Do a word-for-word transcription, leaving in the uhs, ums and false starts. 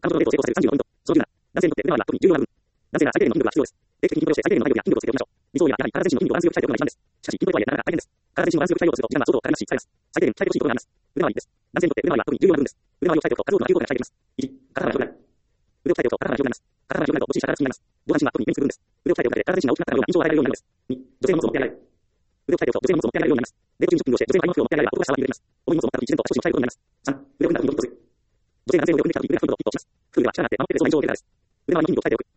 彼女のデートを成功させるさんじゅうよんポイント。そのきゅうなな、男性にとって腕は特に重要な部分。男性が最低限の筋力が必要です。定期的に筋トレをして最低限の内容や筋力をつけておきましょう。理想ややはり体全身の筋肉をバランスよく鍛えておくのが一番です。しかし、筋トレとはいえなかなか大変です。体全身のバランスよく鍛えようとすると時間が相当かかりますし、疲れます。最低限鍛えてほしいところがあります。腕回りです。男性にとって腕回りは特に重要な部分です。腕回りを鍛えておくと数多くの波動効果が期待できます。いち、肩幅が広くなる。腕を鍛えておくと肩幅が広くなります。肩幅が広くなるとお尻下から筋になります。上半身は特に目にする部分です。腕を鍛えておくだけで体全身が大きくなったような印象を与えられるようになるのです。に、女性の荷物を持って上げられる。腕を鍛えておくと女性の荷物を持って上げられるようになります。デート中にじゅっぷんをして女性の愛の服を持って上げられれば男が下は気にできます。重い荷物を持った時自然と足腰を鍛えることになります。さん、腕を組んだ時にドキッとする。女性が男性の腕を組んできた時腕が組むとドキッとします。ふうは力があって守ってくれそうな印象を受けるからです。腕回りの筋肉を鍛えておく。